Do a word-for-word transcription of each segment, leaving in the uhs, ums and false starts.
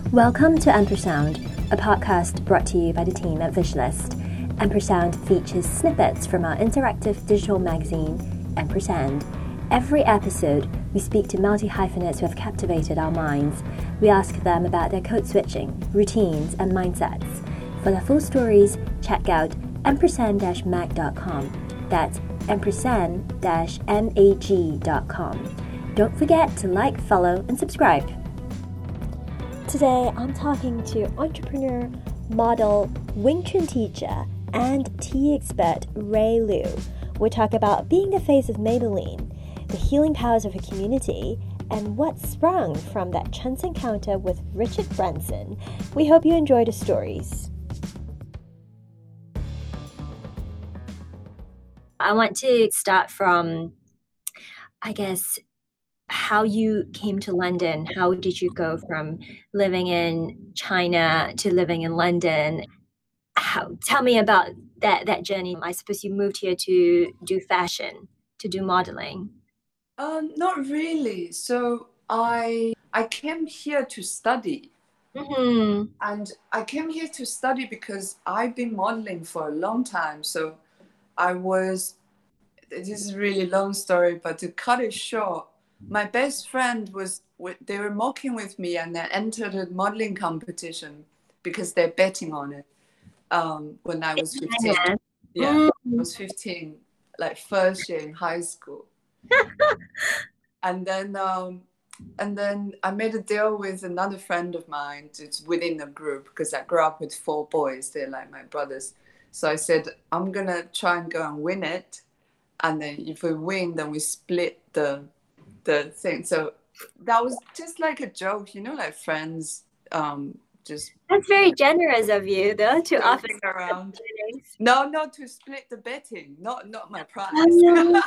Welcome to Ampersound, a podcast brought to you by the team at Visualist. Ampersound features snippets from our interactive digital magazine, Ampersand. Every episode, we speak to multi-hyphenates who have captivated our minds. We ask them about their code switching, routines, and mindsets. For their full stories, check out ampersand dash mag dot com. That's ampersand dash mag dot com. Don't forget to like, follow, and subscribe. Today, I'm talking to entrepreneur, model, Wing Chun teacher, and tea expert Ray Liu. We talk about being the face of Maybelline, the healing powers of a community, and what sprung from that chance encounter with Richard Branson. We hope you enjoy the stories. I want to start from, I guess, how you came to London. How did you go from living in China to living in London? How, tell me about that, that journey. I suppose you moved here to do fashion, to do modeling. Um, not really. So I I came here to study. Mm-hmm. And I came here to study because I've been modeling for a long time. So I was, this is a really long story, but to cut it short, my best friend was, they were mocking with me and I entered a modeling competition because they're betting on it um, when I was fifteen. Yeah, mm. I was fifteen, like first year in high school. and then um, and then I made a deal with another friend of mine. It's within the group because I grew up with four boys. They're like my brothers. So I said, I'm going to try and go and win it. And then if we win, then we split the the thing. So that was just like a joke, you know, like friends. Um, just That's very generous of you, though, to offer around. No, not to split the betting, not not my prize. Oh, no.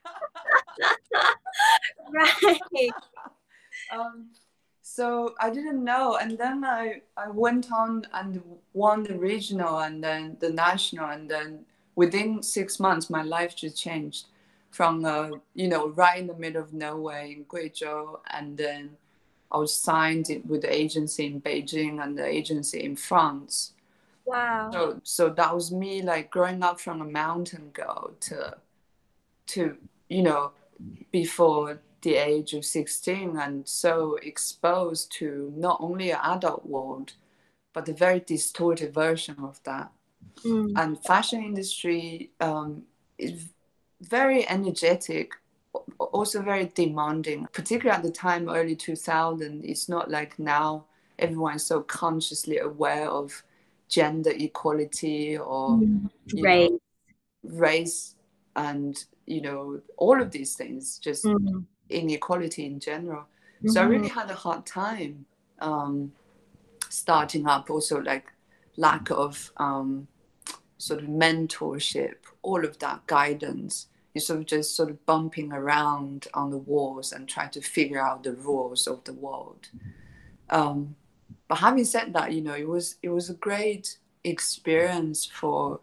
Right. um, so I didn't know, and then I I went on and won the regional and then the national, and then within six months my life just changed from uh, you know, right in the middle of nowhere in Guizhou, and then I was signed with the agency in Beijing and the agency in France. Wow. So so that was me, like growing up from a mountain girl to to you know, before the age of sixteen, and so exposed to not only an adult world but a very distorted version of that. Mm. And fashion industry um, is very energetic, also very demanding, particularly at the time, early two thousand. It's not like now everyone's so consciously aware of gender equality or mm. you Right. know, race and, you know, all of these things, just mm-hmm. inequality in general. Mm-hmm. So I really had a hard time um, starting up, also like lack of um, sort of mentorship, all of that guidance. You're sort of just sort of bumping around on the walls and trying to figure out the rules of the world. Um, but having said that, you know, it was it was a great experience for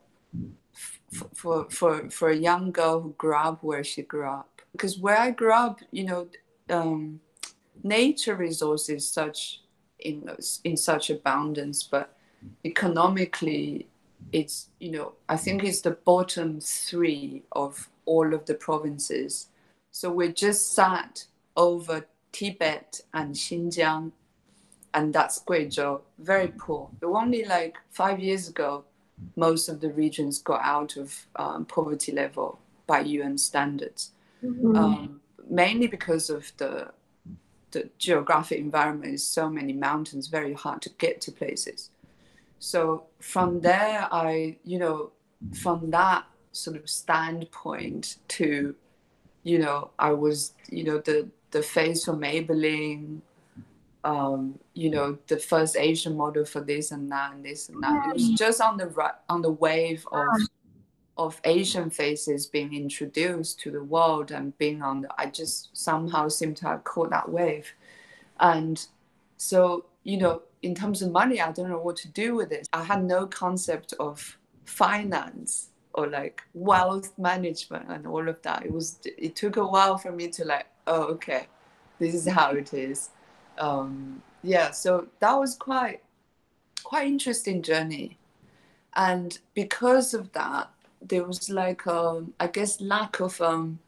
for for for a young girl who grew up where she grew up. Because where I grew up, you know, um, nature resources such in in such abundance, but economically, it's, you know, I think it's the bottom three of all of the provinces. So we just sat over Tibet and Xinjiang, and that's Guizhou, very poor. But only like five years ago, most of the regions got out of um, poverty level by U N standards, mm-hmm. um, mainly because of the the geographic environment is so many mountains, very hard to get to places. So from there, I, you know, from that sort of standpoint to, you know, I was, you know, the, the face for Maybelline, um, you know, the first Asian model for this and that and this and that. It was just on the on the wave of of Asian faces being introduced to the world and being on the, I just somehow seem to have caught that wave. And so, you know, in terms of money, I don't know what to do with it. I had no concept of finance or like wealth management and all of that. It was, it took a while for me to like, oh, okay, this is how it is. Um, yeah, so that was quite quite interesting journey. And because of that, there was like um, I guess lack of um,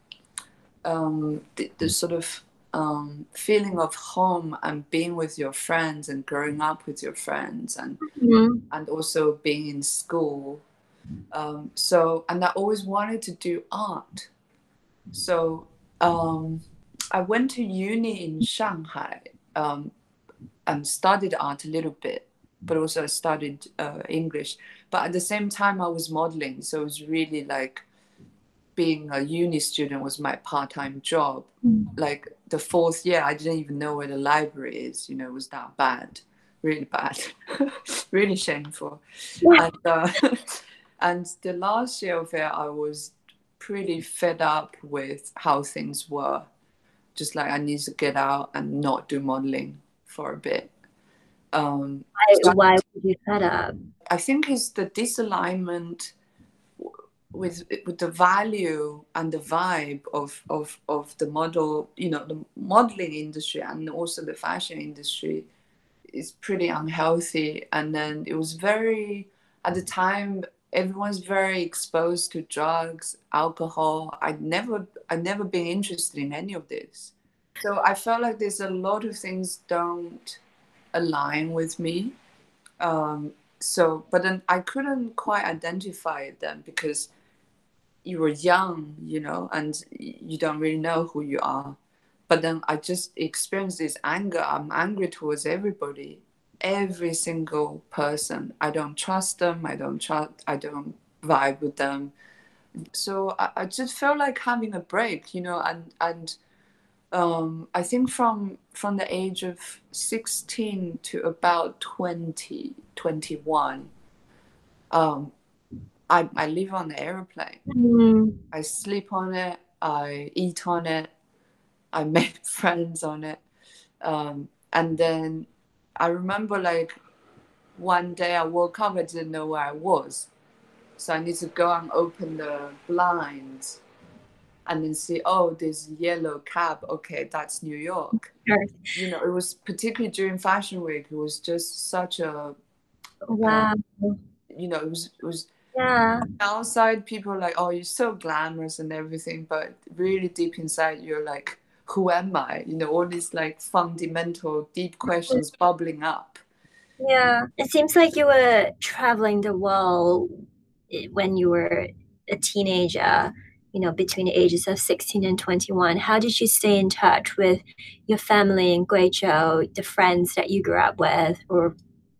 um, the, the sort of um, feeling of home and being with your friends and growing up with your friends, and mm-hmm. and also being in school. Um, so, and I always wanted to do art. So um, I went to uni in Shanghai um, and studied art a little bit, but also I studied uh, English. But at the same time, I was modeling. So it was really like being a uni student was my part-time job. Mm. Like the fourth year, I didn't even know where the library is. You know, it was that bad, really bad, really shameful. Yeah. And, uh, and the last year of it, I was pretty fed up with how things were. Just like I need to get out and not do modeling for a bit. Um, why, so why were you fed up? I think it's the disalignment with with the value and the vibe of, of, of the model, you know, the modeling industry and also the fashion industry is pretty unhealthy. And then it was very, at the time, everyone's very exposed to drugs, alcohol. I'd never, I'd never been interested in any of this. So I felt like there's a lot of things don't align with me. Um, so, but then I couldn't quite identify them because you were young, you know, and you don't really know who you are. But then I just experienced this anger. I'm angry towards everybody, every single person. I don't trust them. I don't trust. I don't vibe with them. So I, I just felt like having a break, you know, and and um, I think from from the age of sixteen to about twenty, twenty-one, um, I, I live on the airplane. Mm. I sleep on it. I eat on it. I make friends on it. Um, and then I remember like one day I woke up, I didn't know where I was. So I need to go and open the blinds and then see, oh, there's a yellow cab. Okay, that's New York. Sure. You know, it was particularly during Fashion Week. It was just such a, wow. Um, you know, it was, it was, yeah. Outside, people are like, oh, you're so glamorous and everything. But really deep inside, you're like, who am I? You know, all these like fundamental, deep questions bubbling up. Yeah. It seems like you were traveling the world when you were a teenager, you know, between the ages of sixteen and twenty-one. How did you stay in touch with your family in Guizhou, the friends that you grew up with? Or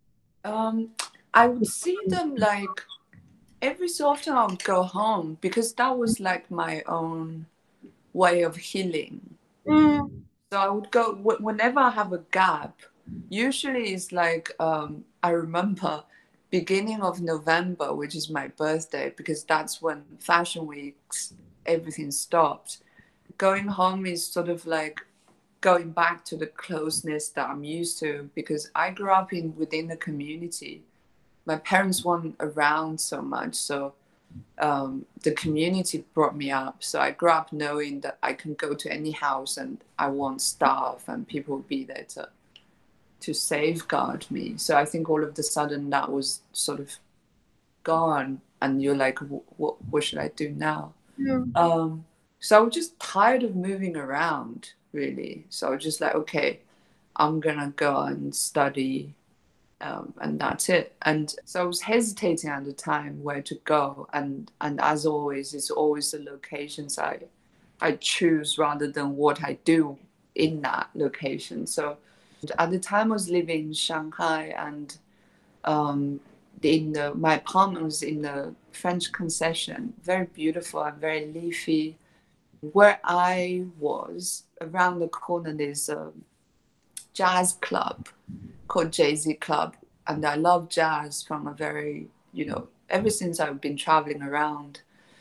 um, I would see them like every so often I would go home because that was like my own way of healing. Mm. So I would go whenever I have a gap. Usually it's like um, I remember beginning of November, which is my birthday, because that's when Fashion Weeks, everything stopped. Going home is sort of like going back to the closeness that I'm used to, because I grew up in within the community. My parents weren't around so much, so um, the community brought me up. So I grew up knowing that I can go to any house and I won't starve and people will be there to to safeguard me. So I think all of the sudden that was sort of gone, and you're like, what what should I do now? Yeah. Um, so I was just tired of moving around, really. So I was just like, okay, I'm gonna go and study. Um, and that's it. And so I was hesitating at the time where to go. And and as always, it's always the locations I I choose rather than what I do in that location. So at the time I was living in Shanghai, and um, in the, my apartment was in the French concession, very beautiful and very leafy. Where I was, around the corner, there's a jazz club called Jay-Z Club, and I love jazz from a very, you know, ever since I've been traveling around,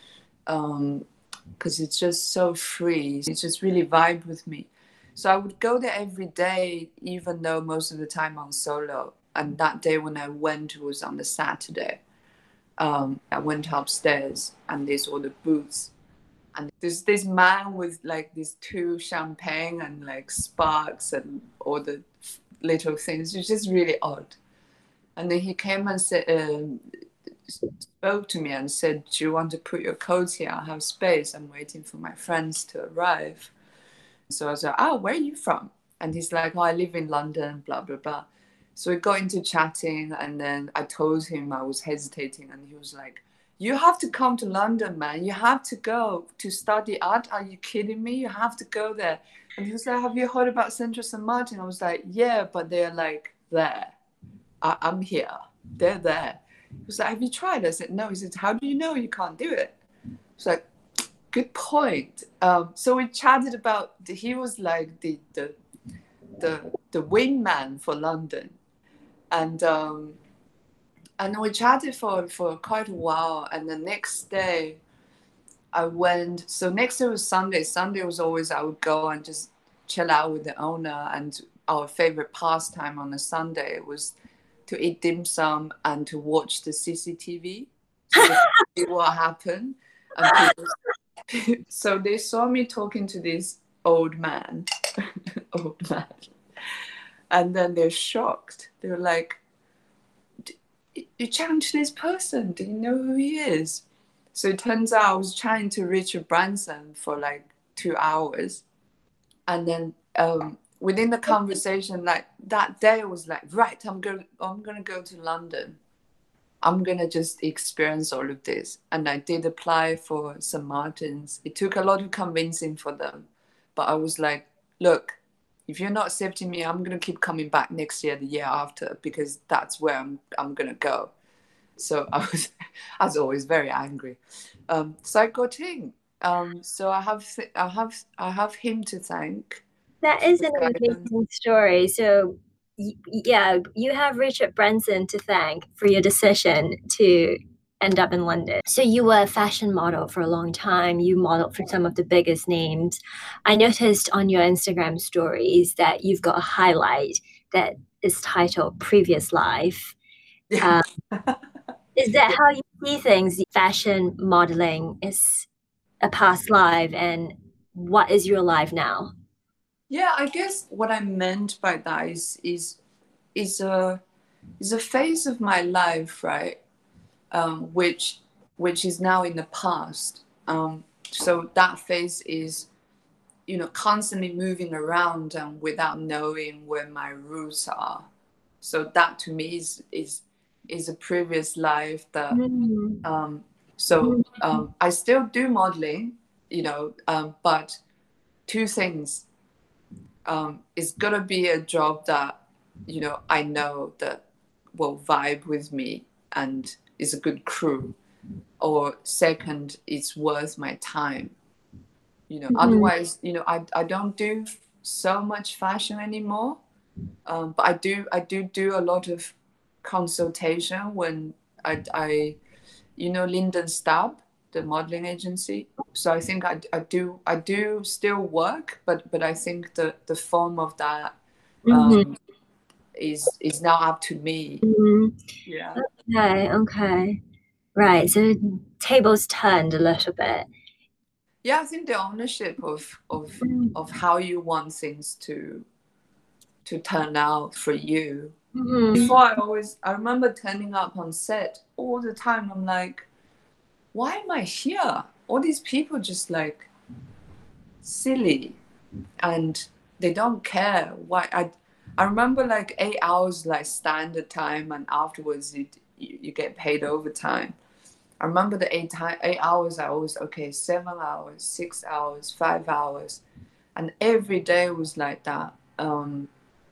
um, because it's just so free. It's just really vibed with me. So I would go there every day, even though most of the time I'm solo. And that day when I went was on the Saturday. Um, I went upstairs and there's all the booths. And there's this man with like these two champagne and like sparks and all the little things. It's just really odd. And then he came and said, um, spoke to me and said, do you want to put your coats here? I have space. I'm waiting for my friends to arrive. So I was like, oh, where are you from? And he's like, oh, I live in London, blah, blah, blah. So we got into chatting, and then I told him I was hesitating, and he was like, you have to come to London, man. You have to go to study art. Are you kidding me? You have to go there. And he was like, have you heard about Central Saint Martin? I was like, yeah, but they're like there. I- I'm here. They're there. He was like, have you tried? I said, no. He said, how do you know you can't do it? I was like, good point. Um, so we chatted about, he was like the the the, the wingman for London. And um, and we chatted for, for quite a while. And the next day I went, so next day was Sunday. Sunday was always, I would go and just chill out with the owner. And our favorite pastime on a Sunday was to eat dim sum and to watch the C C T V. So to see what happened. And people, so they saw me talking to this old man, old man. And then they're shocked. They're like, you chatting to this person? Do you know who he is? So it turns out I was chatting to Richard Branson for like two hours. And then um, within the conversation, like that day I was like, right, I'm going I'm gonna go to London. I'm going to just experience all of this. And I did apply for Saint Martin's. It took a lot of convincing for them. But I was like, look, if you're not accepting me, I'm going to keep coming back next year, the year after, because that's where I'm I'm going to go. So I was, as always, very angry. Um, so I got in. Um, so I have, I have, I have him to thank. That is an amazing story. So yeah, you have Richard Branson to thank for your decision to end up in London. So you were a fashion model for a long time. You modeled for some of the biggest names. I noticed on your Instagram stories that you've got a highlight that is titled Previous Life. Yeah. Um, is that how you see things? Fashion modeling is a past life, and what is your life now? Yeah, I guess what I meant by that is is is a is a phase of my life, right? Um, which which is now in the past. Um, so that phase is, you know, constantly moving around and without knowing where my roots are. So that to me is is is a previous life that. Mm-hmm. Um, so um, I still do modeling, you know, um, but two things. Um, it's gonna be a job that, you know, I know that will vibe with me and is a good crew. Or second, it's worth my time. You know, mm-hmm. Otherwise, you know, I, I don't do so much fashion anymore. Um, but I do I do do a lot of consultation when I, I you know, Linden Stab, the modeling agency. So I think I, I do I do still work, but but I think the, the form of that um, mm-hmm. is is now up to me. Mm-hmm. Yeah. Okay. Okay. Right. So tables turned a little bit. Yeah, I think the ownership of of of how you want things to to turn out for you. Mm-hmm. Before I always I remember turning up on set all the time. I'm like, why am I here? All these people just like silly, and they don't care. Why I I remember like eight hours like standard time, and afterwards you you, you get paid overtime. I remember the eight time eight hours. I always okay seven hours, six hours, five hours, and every day was like that. Um,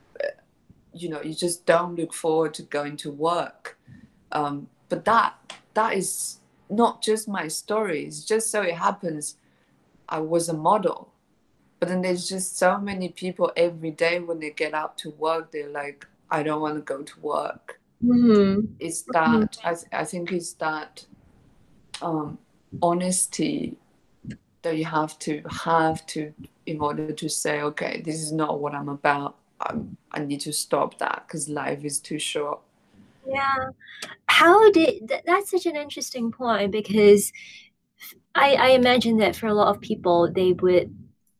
you know, you just don't look forward to going to work. Um, but that that is not just my story. It's just so it happens I was a model. But then there's just so many people every day when they get out to work, they're like, I don't want to go to work. Mm-hmm. It's that, I, th- I think it's that um, honesty that you have to have to, in order to say, okay, this is not what I'm about. I'm, I need to stop that because life is too short. Yeah. How did, th- that's such an interesting point, because I, I imagine that for a lot of people, they would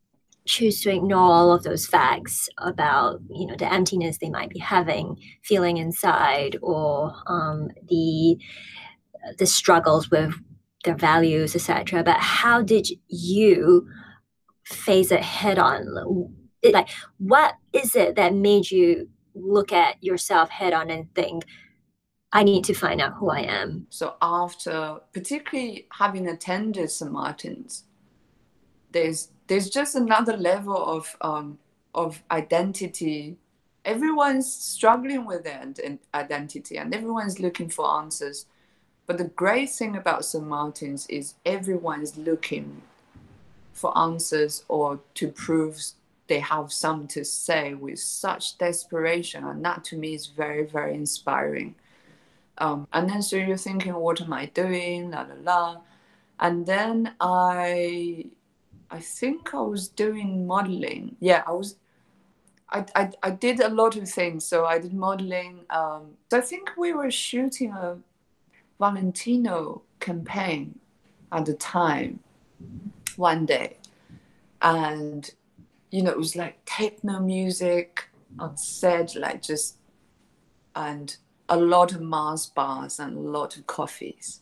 choose to ignore all of those facts about, you know, the emptiness they might be having, feeling inside, or um, the the struggles with their values, et cetera. But how did you face it head on? Like, what is it that made you look at yourself head on and think, I need to find out who I am? So after particularly having attended Saint Martin's, there's there's just another level of um, of identity. Everyone's struggling with their identity and everyone's looking for answers. But the great thing about Saint Martin's is everyone's looking for answers or to prove they have something to say with such desperation. And that to me is very, very inspiring. Um, and then so you're thinking, what am I doing? La la la. And then I I think I was doing modeling. Yeah, I was I, I, I did a lot of things. So I did modeling. Um, so I think we were shooting a Valentino campaign at the time one day. And, you know, it was like techno music on set, like just, and a lot of Mars bars and a lot of coffees.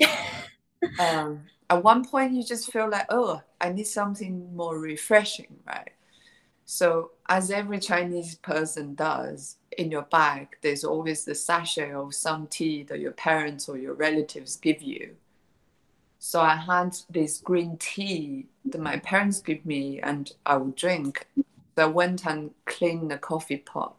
um, at one point, you just feel like, oh, I need something more refreshing, right? So as every Chinese person does, in your bag, there's always the sachet of some tea that your parents or your relatives give you. So I had this green tea that my parents give me and I would drink. So I went and cleaned the coffee pot,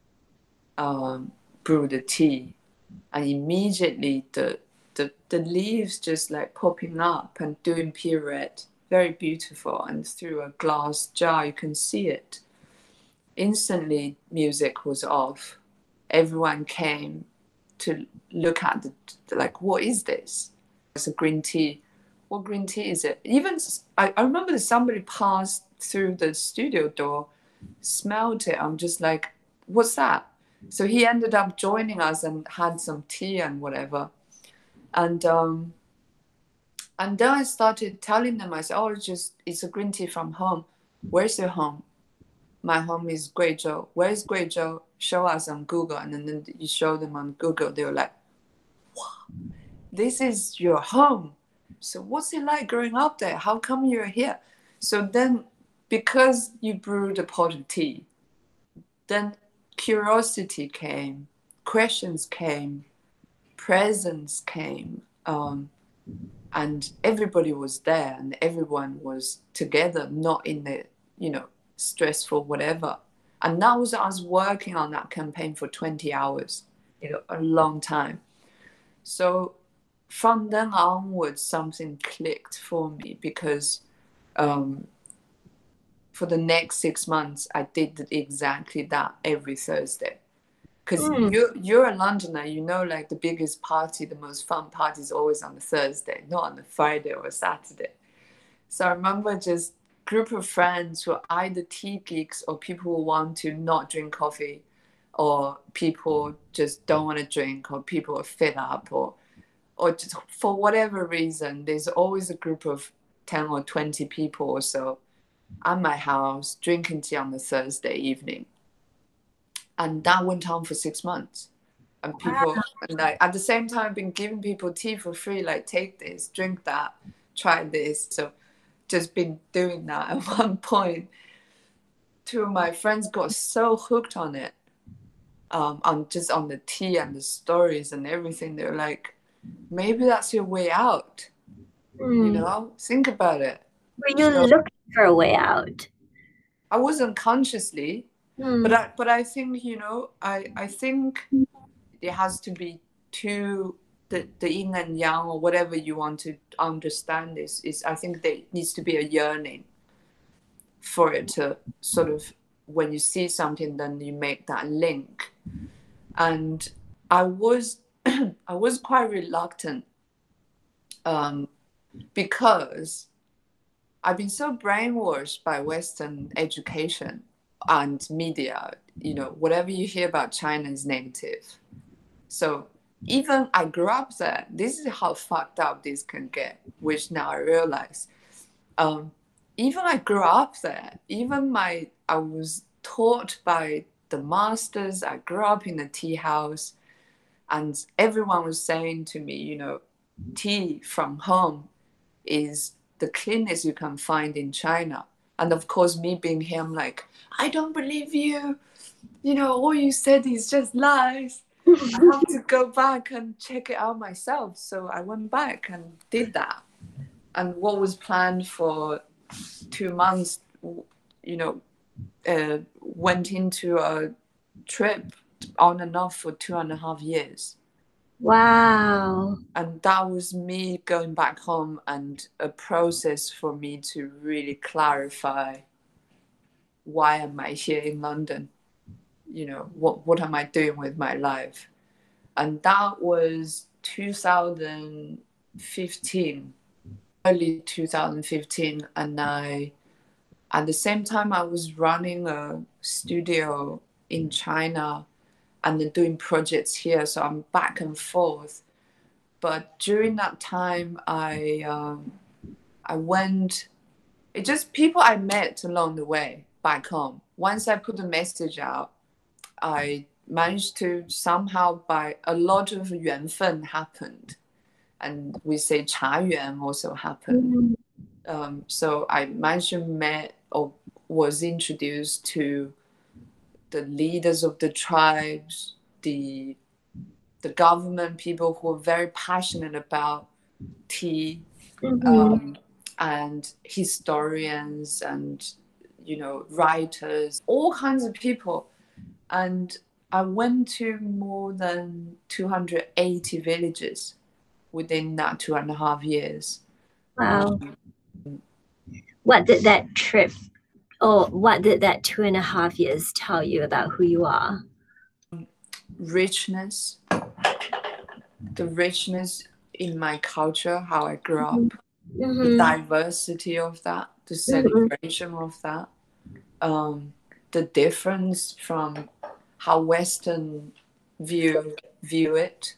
um, brewed the tea, and immediately the, the, the leaves just like popping up and doing pirouette. Very beautiful. And through a glass jar, you can see it. Instantly, music was off. Everyone came to look at the, like, what is this? It's a green tea. What green tea is it? Even, I, I remember that somebody passed through the studio door, smelled it. I'm just like, what's that? So he ended up joining us and had some tea and whatever. And um, and then I started telling them, I said, oh, it's just, it's a green tea from home. Where's your home? My home is Guizhou. Where is Guizhou? Show us on Google. And then you show them on Google. They were like, wow, this is your home. So what's it like growing up there? How come you're here? So then, because you brewed a pot of tea, then curiosity came, questions came, presence came, um, and everybody was there and everyone was together, not in the, you know, stressful whatever. And that was us working on that campaign for twenty hours, you know, a long time. So from then onwards, something clicked for me because um, for the next six months, I did exactly that every Thursday. Because mm. you're, you're a Londoner, you know, like the biggest party, the most fun party is always on a Thursday, not on a Friday or a Saturday. So I remember just group of friends who are either tea geeks or people who want to not drink coffee, or people just don't want to drink, or people are fed up, or or just for whatever reason, there's always a group of ten or twenty people or so at my house drinking tea on the Thursday evening. And that went on for six months. And people, wow. and like, at the same time, I've been giving people tea for free, like, take this, drink that, try this. So just been doing that. At one point, two of my friends got so hooked on it, um, on just on the tea and the stories and everything. They're like, maybe that's your way out. Mm. You know, think about it. Were you so, looking for a way out? I wasn't consciously. Mm. But I, but I think, you know, I, I think it has to be two, the, the yin and yang, or whatever you want to understand this, is I think there needs to be a yearning for it to sort of, when you see something, then you make that link. And I was, I was quite reluctant um, because I've been so brainwashed by Western education and media, you know, whatever you hear about China is negative. So even I grew up there, this is how fucked up this can get, which now I realize. Um, even I grew up there. Even my I was taught by the masters. I grew up in a tea house, and everyone was saying to me, you know, tea from home is the cleanest you can find in China. And of course, me being here, I'm like, I don't believe you. You know, all you said is just lies. I have to go back and check it out myself. So I went back and did that. And what was planned for two months, you know, uh, went into a trip on and off for two and a half years. Wow. And that was me going back home, and a process for me to really clarify, why am I here in London? You know, what, what am I doing with my life? And that was two thousand fifteen, early two thousand fifteen. And I, at the same time, I was running a studio in China and then doing projects here. So I'm back and forth. But during that time, I um, I went, it just people I met along the way back home. Once I put the message out, I managed to somehow, by a lot of 缘分 happened. And we say 茶缘 also happened. Mm-hmm. Um, so I managed to met or was introduced to the leaders of the tribes, the the government, people who are very passionate about tea, mm-hmm. um, and historians and, you know, writers, all kinds of people. And I went to more than two hundred eighty villages within that two and a half years. Wow. Um, what did that trip, or what did that two and a half years tell you about who you are? Richness, the richness in my culture, how I grew up, mm-hmm. the diversity of that, the celebration mm-hmm. of that, um, the difference from how Western view view it,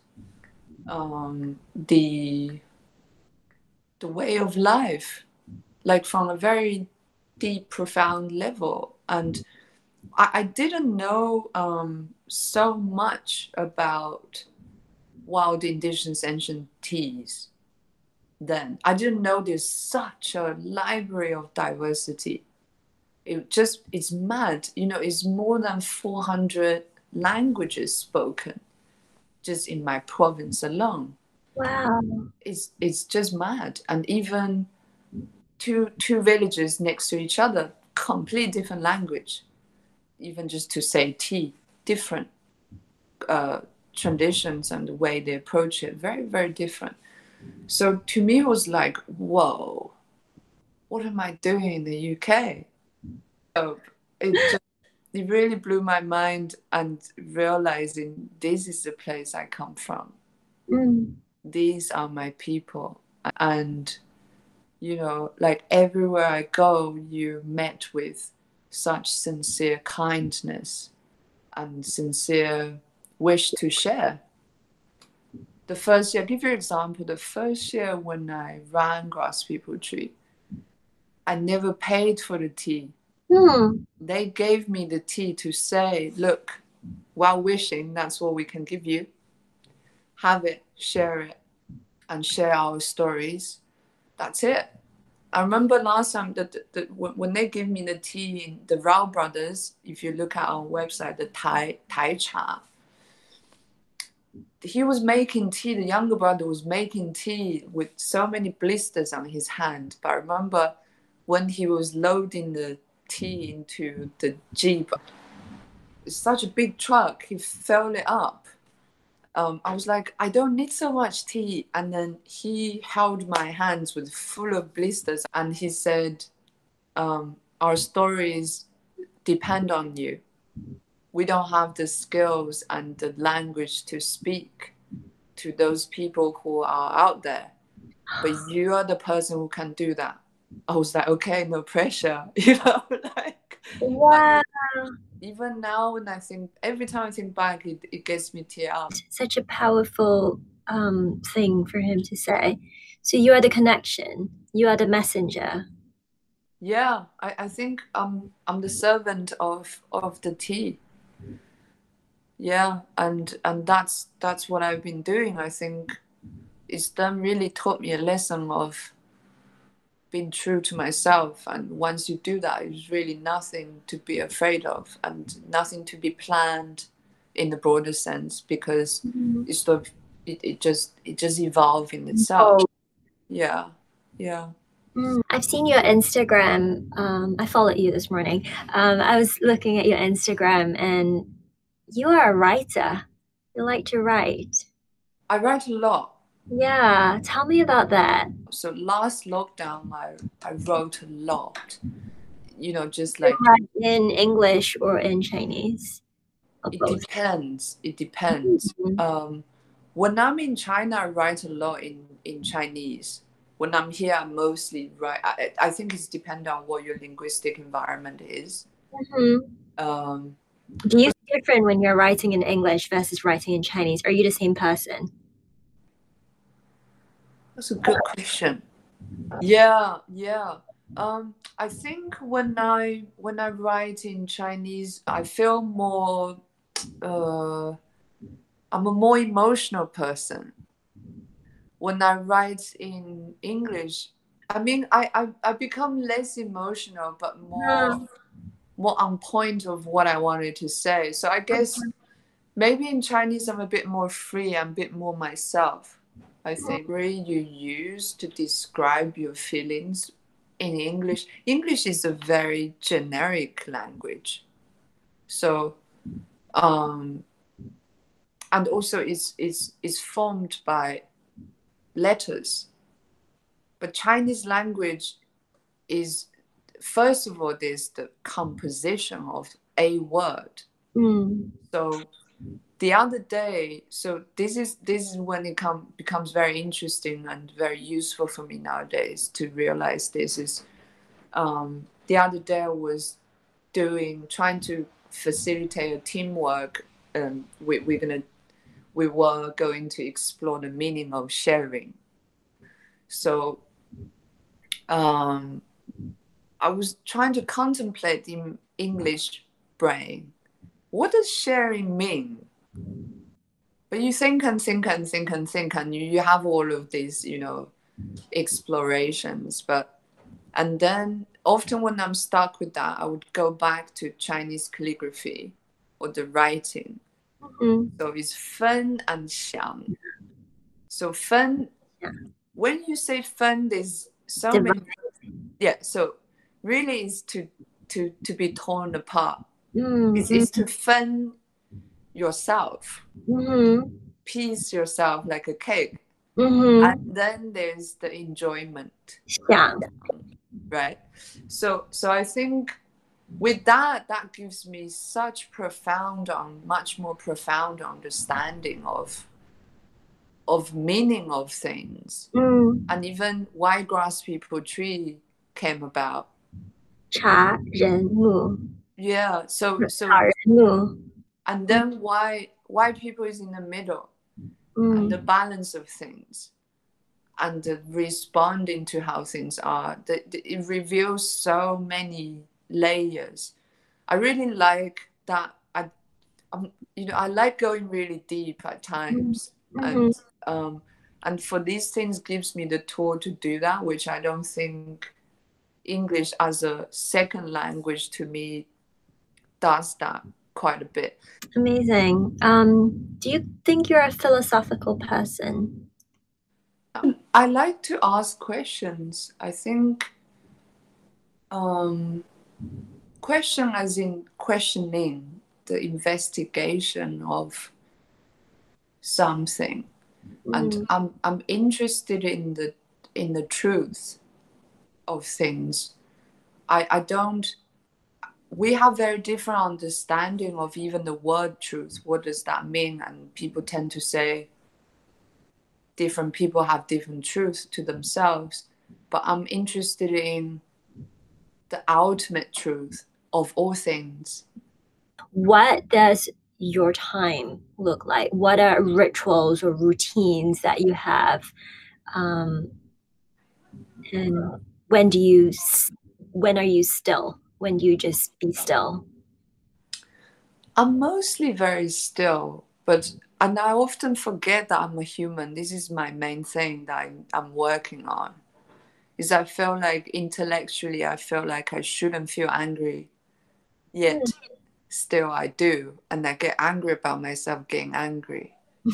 um, the the way of life, like from a very deep, profound level. And I, I didn't know um, so much about wild indigenous ancient teas then. I didn't know there's such a library of diversity. It just, it's mad. You know, it's more than four hundred languages spoken just in my province alone. Wow. It's it's just mad. And even two two villages next to each other, completely different language. Even just to say tea, different uh, traditions and the way they approach it, very, very different. So to me, it was like, whoa, what am I doing in the U K? So it just, it really blew my mind, and realizing this is the place I come from. Mm. These are my people. And, you know, like everywhere I go, you're met with such sincere kindness and sincere wish to share. The first year, I'll give you an example. The first year when I ran Grass People Tree, I never paid for the tea. Hmm. They gave me the tea to say, look, while wishing, that's what we can give you. Have it, share it, and share our stories. That's it. I remember last time that the, the, when they give me the tea, the Rao brothers, if you look at our website, the Thai, Thai Cha, he was making tea, the younger brother was making tea with so many blisters on his hand. But I remember when he was loading the tea into the Jeep, it's such a big truck, he filled it up. Um, I was like, I don't need so much tea. And then he held my hands with full of blisters, and he said, um, our stories depend on you. We don't have the skills and the language to speak to those people who are out there, but you are the person who can do that. I was like, okay, no pressure, you know, like, wow. Even now, when I think, every time I think back, it, it gets me tear up. Such a powerful um, thing for him to say. So you are the connection, you are the messenger. Yeah, I, I think I'm I'm the servant of of the tea. Yeah, and and that's that's what I've been doing. I think it's done really taught me a lesson of being true to myself. And once you do that, it's really nothing to be afraid of and nothing to be planned in the broader sense, because mm-hmm. it's the it, it just it just evolves in itself. Oh. Yeah, yeah. Mm, I've seen your Instagram. Um, I followed you this morning. Um, I was looking at your Instagram, and you are a writer. You like to write. I write a lot. Yeah, tell me about that. So last lockdown, I I wrote a lot. You know, just like in English or in Chinese. It both? depends. It depends. Mm-hmm. Um, when I'm in China, I write a lot in, in Chinese. When I'm here, I mostly write. I, I think it's dependent on what your linguistic environment is. Mm-hmm. Um, Do you see different when you're writing in English versus writing in Chinese? Are you the same person? That's a good question. Yeah, yeah. Um, I think when I when I write in Chinese, I feel more. Uh, I'm a more emotional person. When I write in English, I mean, I I, I become less emotional, but more yeah. more on point of what I wanted to say. So I guess maybe in Chinese I'm a bit more free. I'm a bit more myself. I think where you use to describe your feelings in English. English is a very generic language. So, um, and also it's, it's, it's formed by letters. But Chinese language is, first of all, there's the composition of a word. Mm. So the other day, so this is this is when it come, becomes very interesting and very useful for me nowadays to realize this is, um, the other day I was doing, trying to facilitate a teamwork. Um, we, we're gonna, we were going to explore the meaning of sharing. So um, I was trying to contemplate in English brain, what does sharing mean? But you think and think and think and think, and you, you have all of these, you know, explorations. But, and then often when I'm stuck with that, I would go back to Chinese calligraphy or the writing. Mm-hmm. So it's fen and xiang. So fen, yeah. When you say fen, there's so Divide. many. Yeah, so really is to, to, to be torn apart. Mm-hmm. It's, it's to fen yourself, mm-hmm. piece yourself like a cake, mm-hmm. and then there's the enjoyment. Yeah. Right. So, so I think with that, that gives me such profound, um, much more profound understanding of, of meaning of things, mm. and even why grass people tree came about. 茶人木. Yeah. So, so. 草人木. And then why why people is in the middle, mm. and the balance of things, and the responding to how things are. The, the, it reveals so many layers. I really like that. I, I'm, you know, I like going really deep at times, mm-hmm. and um, and for these things gives me the tool to do that, which I don't think English as a second language to me does that quite a bit. Amazing. Um, do you think you're a philosophical person? Um, I like to ask questions. I think um, question as in questioning, the investigation of something. Mm. And I'm I'm interested in the in the truth of things. I, I don't we have very different understanding of even the word truth. What does that mean? And people tend to say different people have different truths to themselves. But I'm interested in the ultimate truth of all things. What does your time look like? What are rituals or routines that you have? Um, and when do you when are you still? When do you just be still? I'm mostly very still, but and I often forget that I'm a human. This is my main thing that I, I'm working on. Is I feel like intellectually, I feel like I shouldn't feel angry, yet mm. still I do, and I get angry about myself getting angry.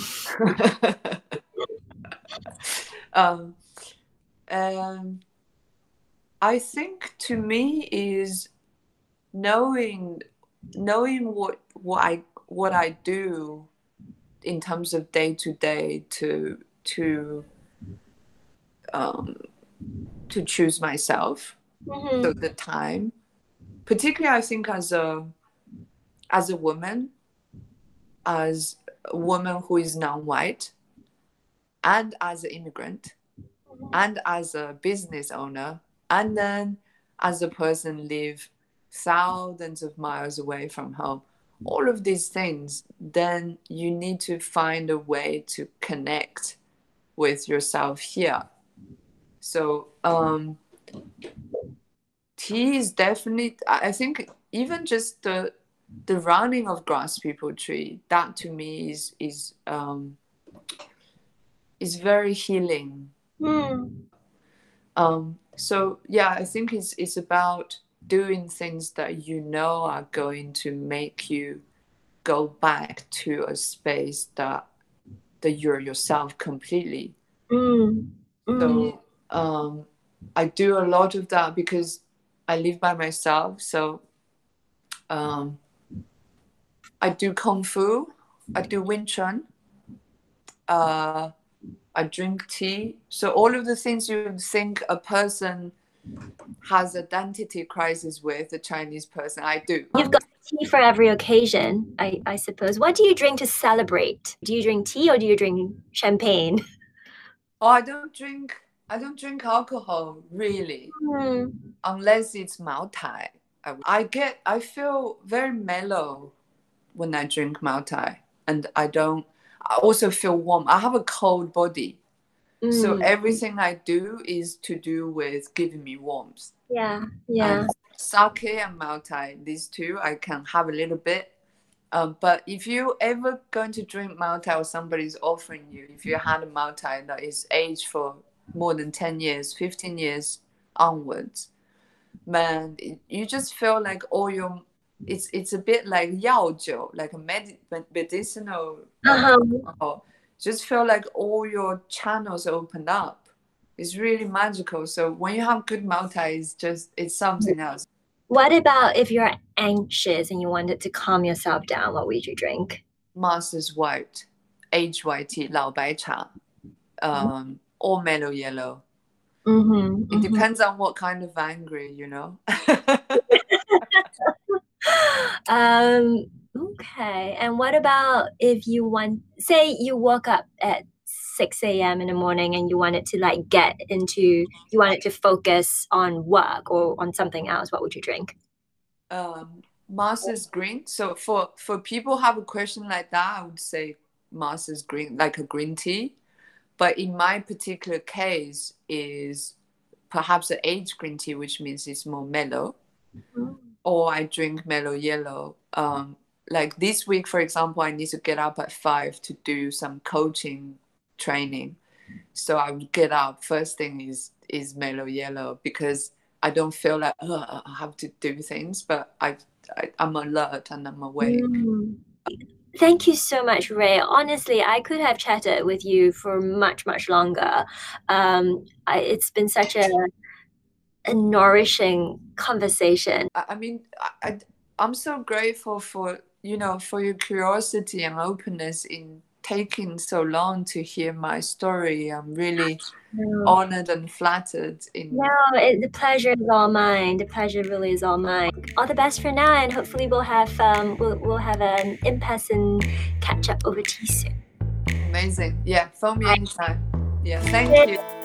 um, um, I think to me is knowing knowing what what I what I do in terms of day to day to to um, to choose myself. Mm-hmm. So the time, particularly I think as a as a woman, as a woman who is non-white, and as an immigrant, mm-hmm. and as a business owner, and then as a person live thousands of miles away from home, all of these things, then you need to find a way to connect with yourself here. So um, tea is definitely, I think even just the the running of grass people tree, that to me is is um, is very healing. Mm. Um, so yeah, I think it's it's about doing things that you know are going to make you go back to a space that that you're yourself completely. Mm. Mm. So um, I do a lot of that because I live by myself. So um, I do Kung Fu, I do Wing Chun, uh, I drink tea. So all of the things you think a person has identity crisis with, a Chinese person, I do. You've got tea for every occasion, I, I suppose. What do you drink to celebrate? Do you drink tea or do you drink champagne? Oh, I don't drink. I don't drink alcohol really, mm. unless it's Mao Tai. I, I get. I feel very mellow when I drink Mao Tai, and I don't. I also feel warm. I have a cold body, mm. so everything I do is to do with giving me warmth. Yeah, yeah. Um, sake and Mao Tai, these two, I can have a little bit. Um, but if you ever going to drink Mao Tai or somebody's offering you, if you had a Mao Tai that is aged for more than ten years, fifteen years onwards, man, it, you just feel like all your, it's it's a bit like yao jiu, like a med, medicinal, uh-huh. just feel like all your channels opened up. It's really magical. So when you have good Mao Tai, it's just, it's something else. What about if you're anxious and you wanted to calm yourself down? What would you drink? Master's White, aged white tea, 老白茶, um, or mellow yellow. Mm-hmm, it mm-hmm. depends on what kind of angry, you know. um, okay. And what about if you want, say you woke up at six a.m. in the morning and you wanted to like get into, you wanted to focus on work or on something else, what would you drink? Um, Master's Green. So for, for people who have a question like that, I would say Master's Green, like a green tea. But in my particular case is perhaps an aged green tea, which means it's more mellow. Mm-hmm. Or I drink mellow yellow. Um, like this week, for example, I need to get up at five to do some coaching training. So I would get up. First thing is is mellow yellow because I don't feel like oh, I have to do things, but I, I I'm alert and I'm awake. Mm. Thank you so much, Ray. Honestly, I could have chatted with you for much, much longer. Um, I, it's been such a, a nourishing conversation. I, I mean, I, I'm so grateful for, you know, for your curiosity and openness in taking so long to hear my story. I'm really no. honored and flattered. In no, it, the pleasure is all mine. The pleasure really is all mine. All the best for now, and hopefully we'll have um we'll we'll have an in-person catch up over tea soon. Amazing. Yeah, phone me anytime. Yeah, thank you.